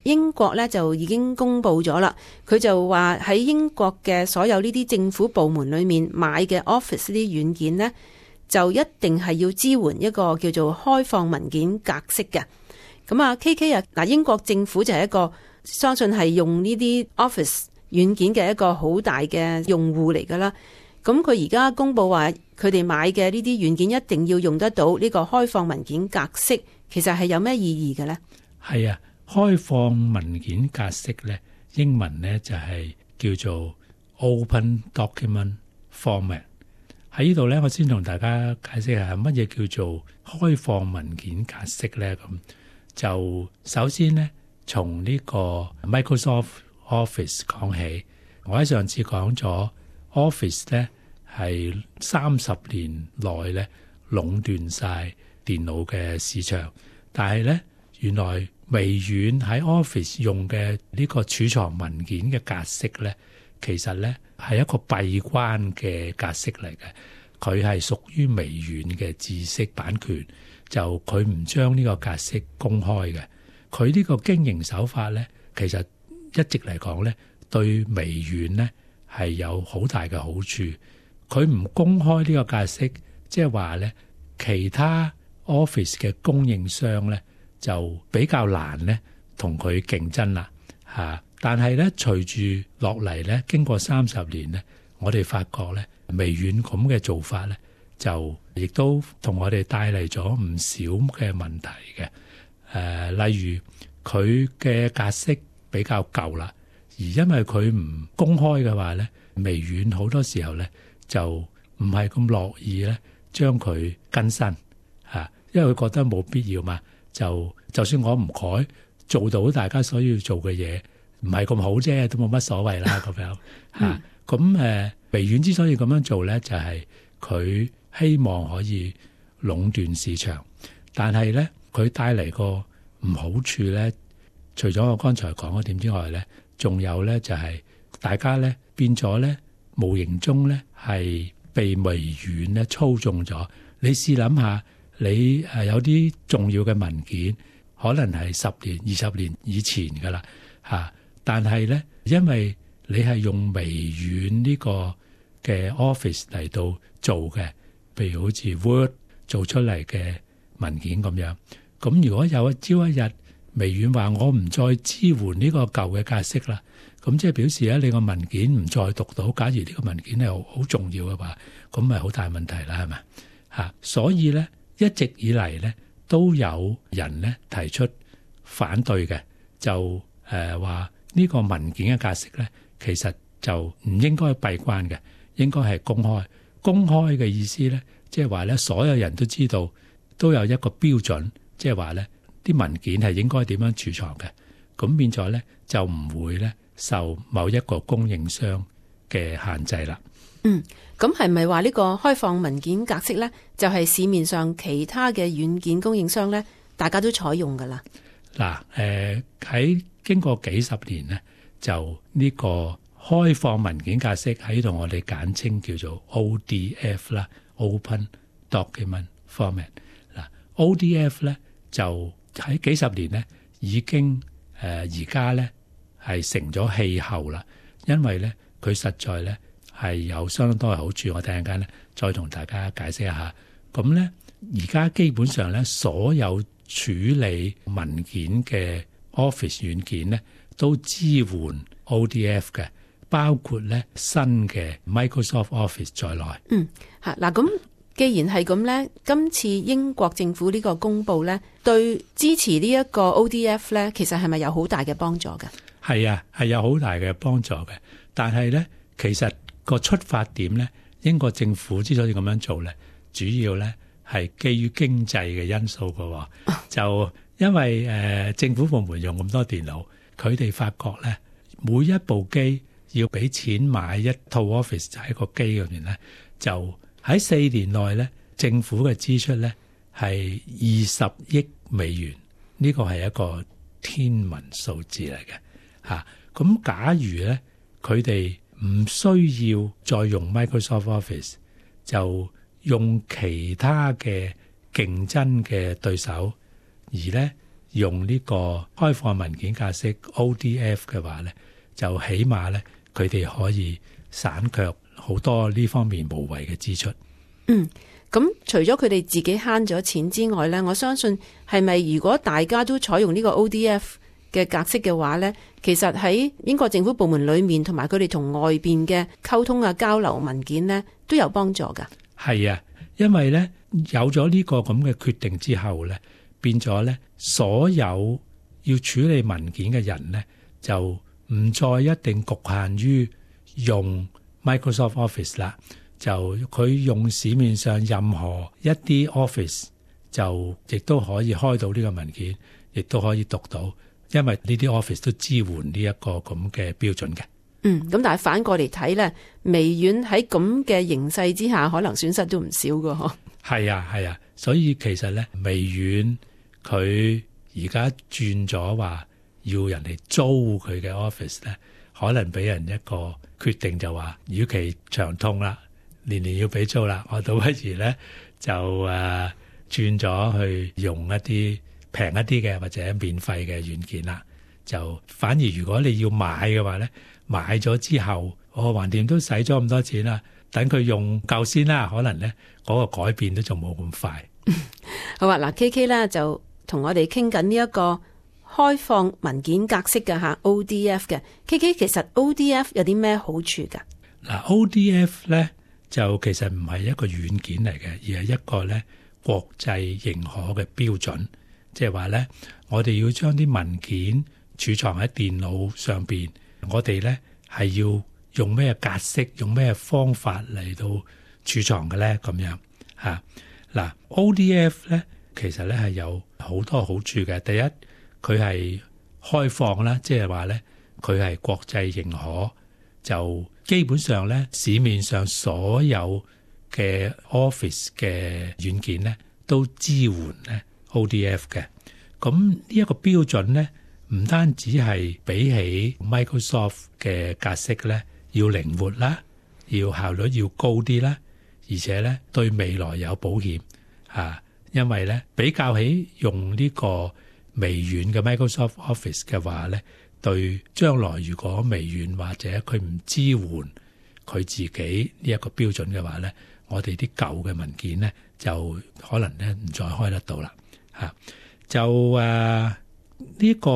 英國咧就已經公布咗啦，佢就話喺英國嘅所有呢啲政府部門裏面買嘅 Office 呢啲軟件呢，就一定係要支援一個叫做開放文件格式嘅。咁啊 KK 啊，嗱，英國政府就係一個相信係用呢啲 Office 軟件嘅一個好大嘅用戶嚟噶啦。咁佢而家公布話佢哋買嘅呢啲軟件一定要用得到呢個開放文件格式，其實係有咩意義嘅呢？ 係啊，開放文件格式咧，英文咧就係叫做 Open Document Format。喺呢度咧，我先同大家解釋下乜嘢叫做開放文件格式咧。咁就首先咧，從呢個 Microsoft Office 講起。我喺上次講咗 Office 咧係30年內咧壟斷晒電腦嘅市場，但係咧原來微軟喺 Office 用嘅呢個儲藏文件嘅格式咧，其實咧係一個閉關嘅格式嚟嘅，佢係屬於微軟嘅知識版權，就佢唔將呢個格式公開嘅。佢呢個經營手法咧，其實一直嚟講咧，對微軟咧係有好大嘅好處。佢唔公開呢個格式，即係話咧，其他 Office 嘅供應商咧就比較難咧同佢競爭啦嚇。但係咧，隨住落嚟咧，經過30年咧，我哋發覺咧，微軟咁嘅做法咧，就亦都同我哋帶嚟咗唔少嘅問題嘅。例如佢嘅格式比較舊啦，而因為佢唔公開嘅話咧，微軟好多時候咧就唔係咁樂意咧將佢更新嚇，因為佢覺得冇必要嘛。就算我唔改，做到大家所要做嘅嘢，唔係咁好啫，都冇乜所謂啦咁樣嚇。咁微軟之所以咁樣做咧，就係佢希望可以壟斷市場，但係咧佢帶嚟個唔好處咧，除咗我剛才講嗰點之外咧，仲有咧就係大家咧變咗咧無形中咧係被微軟咧操縱咗。你試諗下，你有啲重要嘅文件，可能係10年、20年以前噶啦嚇，但係咧因為你係用微軟呢個嘅 Office 嚟到做嘅，譬如好似 Word 做出嚟嘅文件咁樣。咁如果有朝一日微軟話我唔再支援呢個舊嘅格式啦，咁即係表示咧你個文件唔再讀到。假如呢個文件係好重要嘅話，咁咪好大問題啦，係咪嚇？所以咧一直以嚟咧都有人咧提出反對嘅，就話呢個文件嘅格式咧其實就唔應該閉關嘅，應該係公開。公開嘅意思咧，即係話咧所有人都知道，都有一個標準。即係話咧，啲文件係應該點樣儲藏嘅，咁變咗咧就唔會咧受某一個供應商嘅限制啦。 咁係咪話呢個開放文件格式咧，就係市面上其他嘅軟件供應商咧，大家都採用噶啦？ 嗱，喺經過幾十年咧，就呢個開放文件格式喺度，我哋簡稱叫做 ODF 啦 ，Open Document Format。ODF 咧就喺幾十年咧已經而家咧係成咗氣候啦，因為咧佢實在咧係有相當多嘅好處。我等陣間咧再同大家解釋一下。咁咧而家基本上咧所有處理文件嘅 Office 軟件咧都支援 ODF 嘅，包括咧新嘅 Microsoft Office 在內。 嗱咁。既然係咁呢，今次英國政府呢個公佈呢，對支持呢一個 ODF 呢，其實係咪有好大嘅幫助嘅？ 係啊，係有好大嘅幫助嘅。但係呢，其實個出發點呢，英國政府之所以咁樣做呢，主要呢係基於經濟嘅因素嘅。就因為政府部門用咁多電腦，佢哋發覺呢，每一部機要俾錢買一套 Office 就喺個機入面呢，就喺4年內咧，政府嘅支出咧係20億美元，呢個係一個天文數字嚟嘅嚇。咁假如咧佢哋唔需要再用 Microsoft Office，就用其他嘅競爭嘅對手，而咧用呢個開放文件格式 ODF 嘅話咧，就起碼咧佢哋可以省卻好多呢方面無謂嘅支出。 咁除咗佢哋自己慳咗錢之外咧，我相信係咪如果大家都採用呢個 ODF 嘅格式嘅話咧，其實喺英國政府部門裏面同埋佢哋同外邊嘅溝通啊、交流文件咧都有幫助㗎。係啊，因為咧有咗呢個咁嘅決定之後咧，變咗咧所有要處理文件嘅人咧就唔再一定局限於用 Microsoft Office 啦。就佢用市面上任何一啲 Office 就亦都可以開到呢個文件，亦都可以讀到，因為呢啲 Office 都支援呢一個咁嘅標準嘅。 咁但係反過嚟睇咧，微軟喺咁嘅形勢之下，可能損失都唔少㗎嗬。係啊，所以其實咧，微軟佢而家轉咗話要人哋租佢嘅 Office 咧，可能俾人一個決定就話，與其長痛啦。年年要俾租啦，我倒不如咧就轉咗去用一啲平一啲嘅或者免費嘅軟件啦。就反而如果你要買嘅話咧，買咗之後，橫掂都使咗咁多錢啦，等佢用夠先啦，可能咧嗰個改變都仲冇咁快。好啊，嗱 KK 咧就同我哋傾緊呢一個開放文件格式嘅吓 ODF 嘅。KK 其實 ODF 有啲咩好處噶？ 嗱 ODF 咧。就其實唔係一個軟件嚟嘅，而係一個咧國際認可嘅標準。即係話咧，我哋要將啲文件儲藏喺電腦上邊，我哋咧係要用咩格式、用咩方法嚟到儲藏嘅咧？咁樣嚇嗱，ODF 咧其實咧係有好多好處嘅。第一，佢係開放啦，即係話咧佢係國際認可。就基本上咧，市面上所有嘅 Office 嘅軟件咧，都支援咧 ODF 嘅。咁呢一個標準咧，唔單止係比起 Microsoft 嘅格式咧，要靈活啦，要效率要高啲啦，而且咧對未來有保險嚇。因為咧比較起用呢個微軟嘅 Microsoft Office 嘅話咧，對將來如果微軟或者佢唔支援佢自己呢一個標準嘅話咧，我哋啲舊嘅文件咧就可能咧唔再開得到啦嚇。就呢個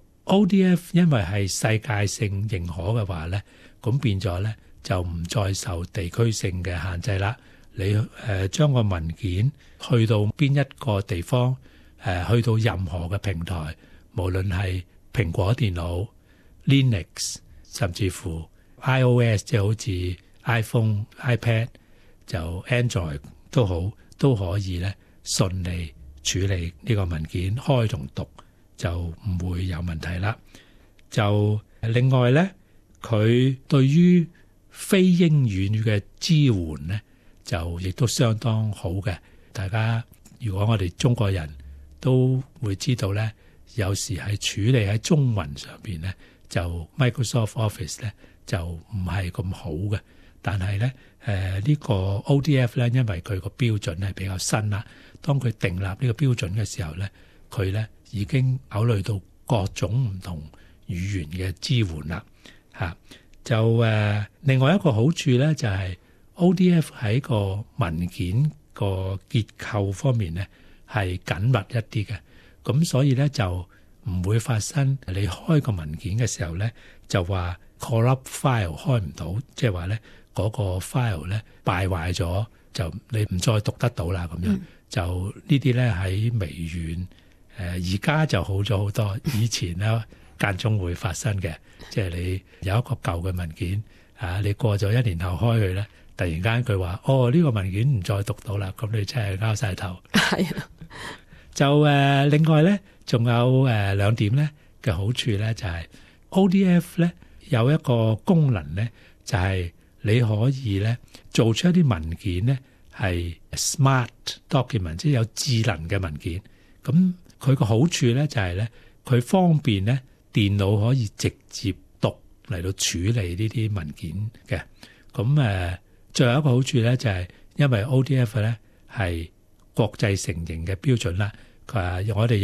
ODF 因為係世界性認可嘅話咧，咁變咗咧就唔再受地區性嘅限制啦。你將個文件去到邊一個地方，去到任何嘅平台，無論係蘋果電腦、Linux， 甚至乎 iOS， 即係好似 iPhone、iPad， 就 Android 都好，都可以咧順利處理呢個文件，開同讀就唔會有問題啦。就另外咧，佢對於非英語嘅支援咧，就亦都相當好嘅。大家如果我哋中國人都會知道咧，有時係處理喺中文上邊咧，就 Microsoft Office 咧就唔係咁好嘅。但係咧呢個 ODF 咧，因為佢個標準係比較新啦，當佢訂立呢個標準嘅時候咧，佢咧已經考慮到各種唔同語言嘅支援啦嚇。就另外一個好處咧，就係 ODF 喺個文件個結構方面咧係緊密一啲嘅，咁所以咧就唔會發生你開個文件嘅時候咧就話 corrupt file 開唔到，即係話咧嗰個 file 咧敗壞咗，就你唔再讀得到啦咁樣。就呢啲咧喺微軟而家就好咗好多，以前咧間中會發生嘅，即係你有一個舊嘅文件你過咗1年後開佢咧，突然間佢話呢個文件唔再讀到啦，咁你真係拗晒頭。係啊，就另外咧仲有兩點咧嘅好處咧，就係 ODF 咧有一個功能咧，就係你可以咧做出一啲文件咧係 smart document， 即係有智能嘅文件。咁佢個好處咧就係咧，佢方便咧電腦可以直接讀嚟到處理呢啲文件嘅。咁最後一個好處咧就係因為 ODF 咧係國際承認嘅標準啦。佢話我哋有一個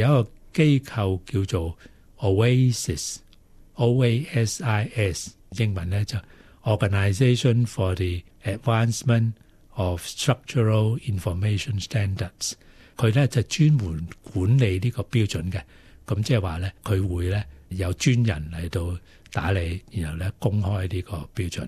機構叫做 OASIS， 英文咧就 Organisation for the Advancement of Structural Information Standards。佢咧就專門管理呢個標準嘅，咁即係話咧佢會咧有專人嚟到打理，然後咧公開呢個標準。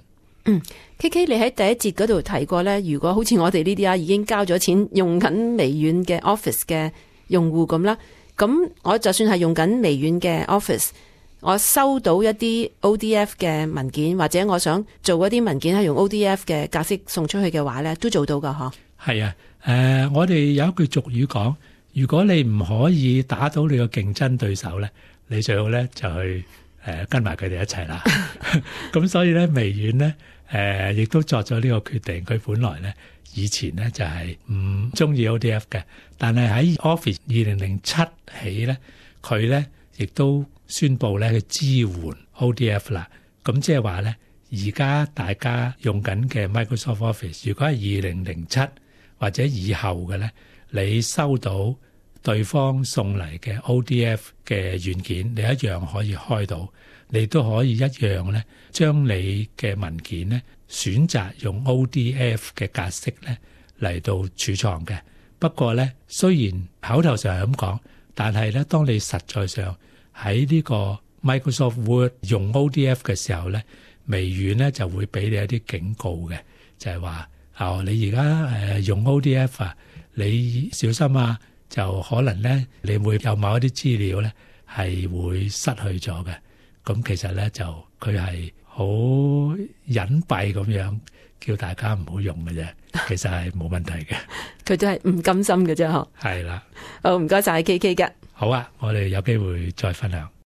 KK 你喺第一節嗰度提過咧，如果好似我哋呢啲已經交咗錢用緊微軟嘅 Office 嘅用戶咁啦，咁我就算係用緊微軟嘅 Office， 我收到一啲 ODF 嘅文件，或者我想做一啲文件係用 ODF 嘅格式送出去嘅話咧，都做到噶嗬？係啊，我哋有一句俗語講，如果你唔可以打到你個競爭對手咧，你最好咧就去跟埋佢哋一齊啦。咁所以咧，微軟咧亦都作咗呢個決定。佢本來咧以前咧就係唔中意 ODF 嘅，但係喺 Office 2007起咧，佢咧亦都宣布咧去支援 ODF 啦。咁即係話咧，而家大家用緊嘅 Microsoft Office， 如果係2007或者以後嘅咧，你收到對方送嚟嘅 ODF 嘅軟件，你一樣可以開到，你都可以一樣咧將你嘅文件咧選擇用 ODF 嘅格式咧嚟到儲藏嘅。不過咧，雖然口頭上係咁講，但係咧當你實在上喺呢個 Microsoft Word 用 ODF 嘅時候咧，微軟咧就會俾你一啲警告嘅，就係話你而家用 ODF 啊，你小心啊，就可能咧你會有某一啲資料咧係會失去咗嘅。咁其實咧就佢係好隱蔽咁樣叫大家唔好用嘅啫，其實係冇問題嘅。 佢都係唔甘心嘅啫嗬。 係啦， 好，唔該晒 KK 嘅。 好啊，我哋有機會再分享。